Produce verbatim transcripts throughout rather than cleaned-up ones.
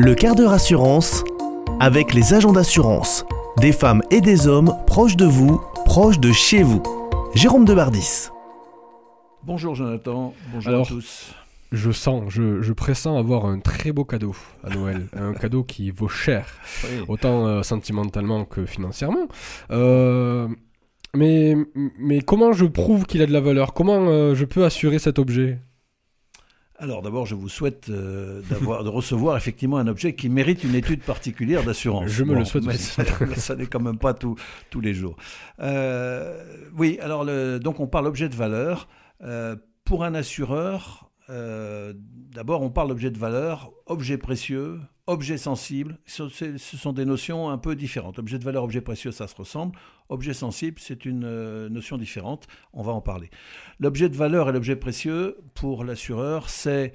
Le quart d'heure assurance avec les agents d'assurance. Des femmes et des hommes proches de vous, proches de chez vous. Jérôme Debardis. Bonjour Jonathan, bonjour Alors, à tous. Je sens, je, je pressens avoir un très beau cadeau à Noël. Un cadeau qui vaut cher, Oui. autant euh, sentimentalement que financièrement. Euh, mais, mais comment je prouve qu'il a de la valeur? Comment euh, je peux assurer cet objet? Alors d'abord, je vous souhaite euh, d'avoir, de recevoir effectivement un objet qui mérite une étude particulière d'assurance. Je me le souhaite mais aussi. ça, ça n'est quand même pas tout, tous les jours. Euh, oui, alors le, donc on parle objet de valeur. Euh, pour un assureur, euh, d'abord on parle d'objet de valeur, objet précieux, objet sensible. Ce, ce sont des notions un peu différentes. Objet de valeur, objet précieux, ça se ressemble. Objet sensible, c'est une euh, notion différente. On va en parler. L'objet de valeur et l'objet précieux, pour l'assureur, c'est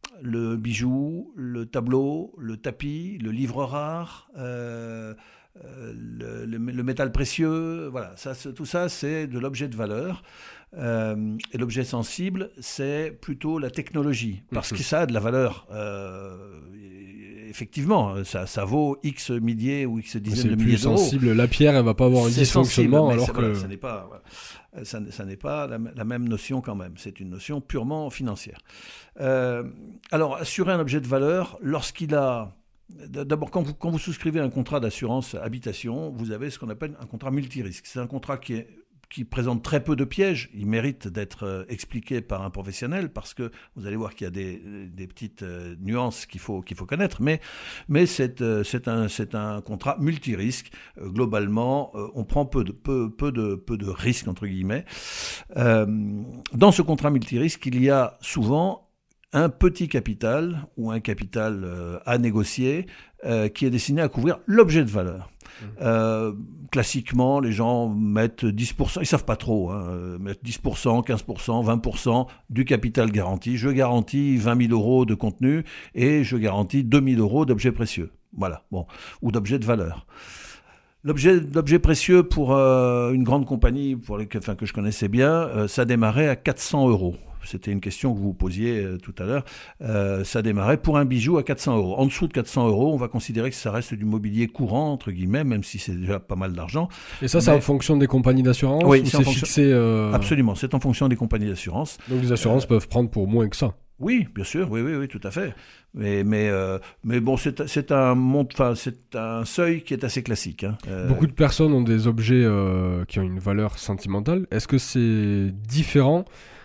le bijou, le tableau, le tapis, le livre rare, euh, euh, le, le, le métal précieux. Voilà, ça, tout ça, c'est de l'objet de valeur. Euh, et l'objet sensible, c'est plutôt la technologie, parce que ça a de la valeur. Euh, effectivement, ça, ça vaut X milliers ou X dizaines de milliers d'euros. C'est plus sensible. La pierre, elle va pas avoir un C'est dysfonctionnement, sensible, alors que... Voilà, ça n'est pas, voilà, ça, ça n'est pas la, la même notion quand même. C'est une notion purement financière. Euh, alors, assurer un objet de valeur, lorsqu'il a... D'abord, quand vous, quand vous souscrivez un contrat d'assurance habitation, vous avez ce qu'on appelle un contrat multirisque. C'est un contrat qui est qui présente très peu de pièges. Il mérite d'être euh, expliqué par un professionnel parce que vous allez voir qu'il y a des, des petites euh, nuances qu'il faut, qu'il faut connaître, mais, mais c'est, euh, c'est, un, c'est un contrat multirisque. Euh, globalement, euh, on prend peu de, peu, peu, de, peu de risques, entre guillemets. Euh, dans ce contrat multirisque, il y a souvent un petit capital ou un capital euh, à négocier euh, qui est destiné à couvrir l'objet de valeur. Mmh. Euh, classiquement, les gens mettent dix pour cent, ils ne savent pas trop, hein, mettent dix pour cent, quinze pour cent, vingt pour cent du capital garanti. Je garantis vingt mille euros de contenu et je garantis deux mille euros d'objets précieux. Voilà, bon, ou d'objets de valeur. L'objet, l'objet précieux pour euh, une grande compagnie pour les, enfin, que je connaissais bien, euh, ça démarrait à quatre cents euros. C'était une question que vous posiez euh, tout à l'heure. Euh, ça démarrait pour un bijou à quatre cents euros. En dessous de quatre cents euros, on va considérer que ça reste du mobilier courant, entre guillemets, même si c'est déjà pas mal d'argent. Et ça, Mais... c'est en fonction des compagnies d'assurance? Oui, ou c'est, c'est en fonction... fixé euh... Absolument, c'est en fonction des compagnies d'assurance. Donc les assurances euh... peuvent prendre pour moins que ça? Oui, bien sûr, oui, oui, oui, tout à fait. Mais, mais, euh, mais bon, c'est, c'est, un mont... enfin, c'est un seuil qui est assez classique. Hein. Euh... Beaucoup de personnes ont des objets euh, qui ont une valeur sentimentale. Est-ce que c'est différent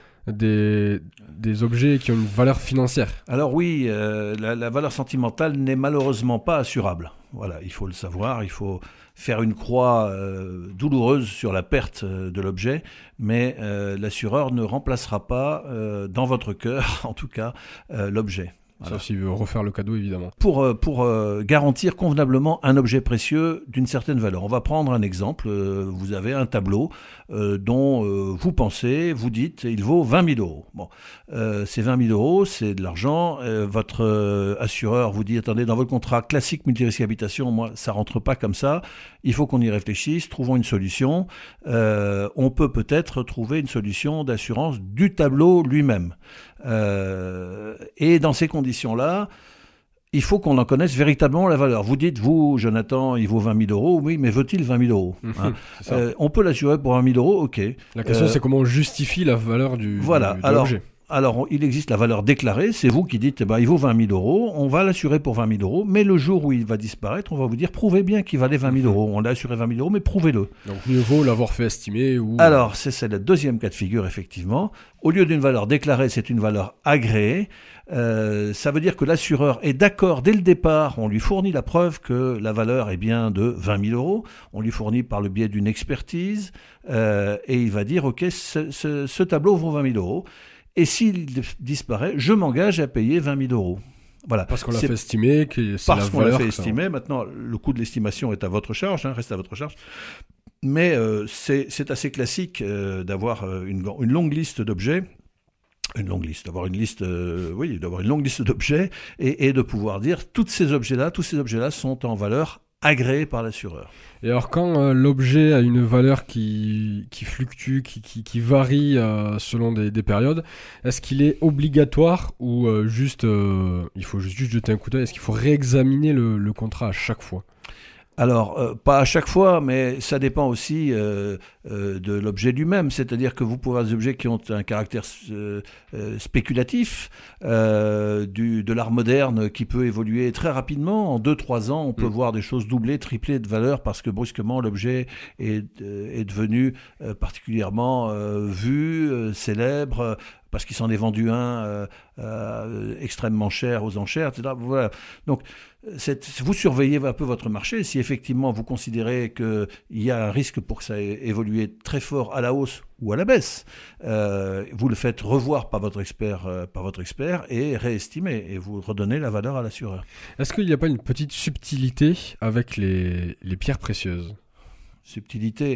Des, des objets qui ont une valeur financière? Alors oui, euh, la, la valeur sentimentale n'est malheureusement pas assurable. Voilà, il faut le savoir, il faut faire une croix euh, douloureuse sur la perte euh, de l'objet, mais euh, l'assureur ne remplacera pas, euh, dans votre cœur en tout cas, euh, l'objet. Voilà. Sauf s'il veut refaire le cadeau, évidemment. Pour, pour euh, garantir convenablement un objet précieux d'une certaine valeur. On va prendre un exemple. Euh, vous avez un tableau euh, dont euh, vous pensez, vous dites, il vaut vingt mille euros. Bon, euh, ces vingt mille euros, c'est de l'argent. Euh, votre euh, assureur vous dit, attendez, dans votre contrat classique multirisque habitation, moi, ça rentre pas comme ça. Il faut qu'on y réfléchisse. Trouvons une solution. Euh, on peut peut-être trouver une solution d'assurance du tableau lui-même. Euh, et dans ces conditions-là, il faut qu'on en connaisse véritablement la valeur. Vous dites, vous, Jonathan, il vaut vingt mille euros. Oui, mais vaut-il vingt mille euros mmh, hein euh, On peut l'assurer pour vingt mille euros, ok. La question, euh, c'est comment on justifie la valeur du, voilà. du, de alors, l'objet. Alors, il existe la valeur déclarée. C'est vous qui dites, eh ben, il vaut vingt mille euros. On va l'assurer pour vingt mille euros. Mais le jour où il va disparaître, on va vous dire, prouvez bien qu'il valait vingt mille euros. On l'a assuré vingt mille euros, mais prouvez-le. Donc, mieux vaut l'avoir fait estimer ou... Alors, c'est, c'est le deuxième cas de figure, effectivement. Au lieu d'une valeur déclarée, c'est une valeur agréée. Euh, ça veut dire que l'assureur est d'accord dès le départ. On lui fournit la preuve que la valeur est bien de vingt mille euros. On lui fournit par le biais d'une expertise. Euh, et il va dire, OK, ce, ce, ce tableau vaut vingt mille euros. Et s'il disparaît, je m'engage à payer vingt mille euros. Voilà. Parce qu'on l'a c'est fait estimer, que c'est parce la qu'on valeur l'a fait que ça... estimer. Maintenant, le coût de l'estimation est à votre charge, hein, reste à votre charge. Mais euh, c'est, c'est assez classique euh, d'avoir euh, une, une longue liste d'objets. Une longue liste, d'avoir une liste, euh, oui, d'avoir une longue liste d'objets et, et de pouvoir dire tous ces objets-là, tous ces objets-là sont en valeur agréé par l'assureur. Et alors quand euh, l'objet a une valeur qui, qui fluctue, qui, qui, qui varie euh, selon des, des périodes, est-ce qu'il est obligatoire ou euh, juste euh, il faut juste, juste jeter un coup d'œil? Est-ce qu'il faut réexaminer le, le contrat à chaque fois? Alors, euh, pas à chaque fois, mais ça dépend aussi euh, euh, de l'objet lui-même. C'est-à-dire que vous pouvez avoir des objets qui ont un caractère euh, euh, spéculatif, euh, du, de l'art moderne qui peut évoluer très rapidement. En deux trois ans, on peut mmh. voir des choses doublées, triplées de valeur parce que brusquement, l'objet est, euh, est devenu euh, particulièrement euh, vu, euh, célèbre, euh, parce qu'il s'en est vendu un euh, euh, extrêmement cher aux enchères, et cetera. Voilà. Donc, c'est, vous surveillez un peu votre marché. Si effectivement vous considérez qu'il y a un risque pour que ça ait évolué très fort à la hausse ou à la baisse, euh, vous le faites revoir par votre expert, euh, par votre expert et réestimer, et vous redonnez la valeur à l'assureur. Est-ce qu'il n'y a pas une petite subtilité avec les, les pierres précieuses? Subtilité.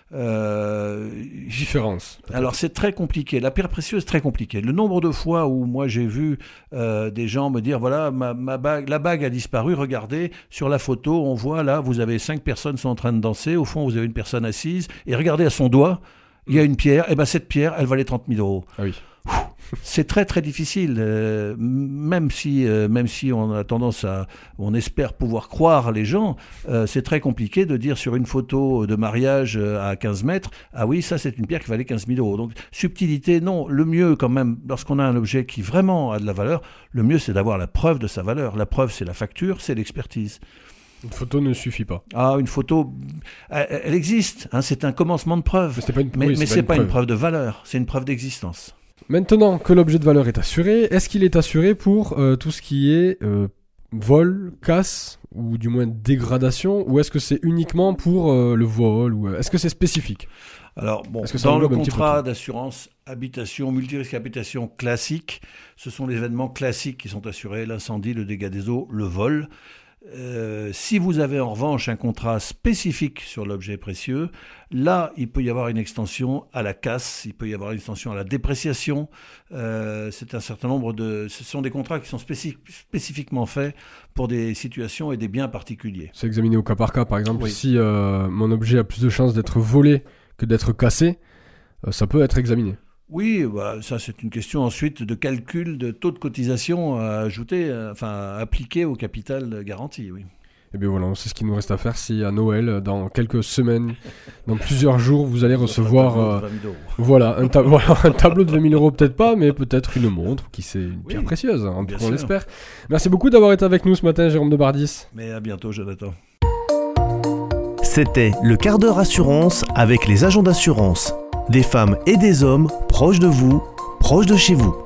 Euh, Différence. Peut-être. Alors c'est très compliqué. La pierre précieuse est très compliquée. Le nombre de fois où moi j'ai vu euh, des gens me dire voilà ma, ma bague, la bague a disparu. Regardez sur la photo, on voit là vous avez cinq personnes qui sont en train de danser. Au fond vous avez une personne assise et regardez à son doigt il y a une pierre. Et ben cette pierre elle valait trente mille euros. Ah oui. C'est très très difficile, euh, même si euh, même si on a tendance à, on espère pouvoir croire les gens, euh, c'est très compliqué de dire sur une photo de mariage à quinze mètres, ah oui ça c'est une pierre qui valait quinze mille euros. Donc subtilité non, le mieux quand même lorsqu'on a un objet qui vraiment a de la valeur, le mieux c'est d'avoir la preuve de sa valeur. La preuve c'est la facture, c'est l'expertise. Une photo ne suffit pas. Ah, une photo, elle, elle existe, hein, c'est un commencement de preuve, mais c'est pas une, mais, oui, mais c'est c'est pas, pas une, une preuve de valeur, c'est une preuve d'existence. Maintenant que l'objet de valeur est assuré, est-ce qu'il est assuré pour euh, tout ce qui est euh, vol, casse ou du moins dégradation, ou est-ce que c'est uniquement pour euh, le vol, ou euh, est-ce que c'est spécifique? Alors bon, dans le contrat d'assurance habitation, multirisque habitation classique, ce sont les événements classiques qui sont assurés, l'incendie, le dégât des eaux, le vol. Euh, si vous avez en revanche un contrat spécifique sur l'objet précieux, là il peut y avoir une extension à la casse, il peut y avoir une extension à la dépréciation. Euh, c'est un certain nombre de, ce sont des contrats qui sont spécif- spécifiquement faits pour des situations et des biens particuliers. C'est examiné au cas par cas, par exemple. Oui. Si euh, mon objet a plus de chances d'être volé que d'être cassé, euh, ça peut être examiné. Oui, bah, ça c'est une question ensuite de calcul de taux de cotisation à ajouter, euh, enfin à appliquer au capital garanti, oui. Et bien voilà, c'est ce qu'il nous reste à faire si à Noël, dans quelques semaines, dans plusieurs jours, vous allez recevoir euh, voilà, un ta- voilà, un tableau de vingt mille euros, peut-être pas, mais peut-être une montre, qui c'est une pierre oui, précieuse, hein, on l'espère. Merci beaucoup d'avoir été avec nous ce matin, Jérôme de Bardis. Mais à bientôt, Jonathan. C'était le quart d'heure assurance avec les agents d'assurance. Des femmes et des hommes proches de vous, proches de chez vous.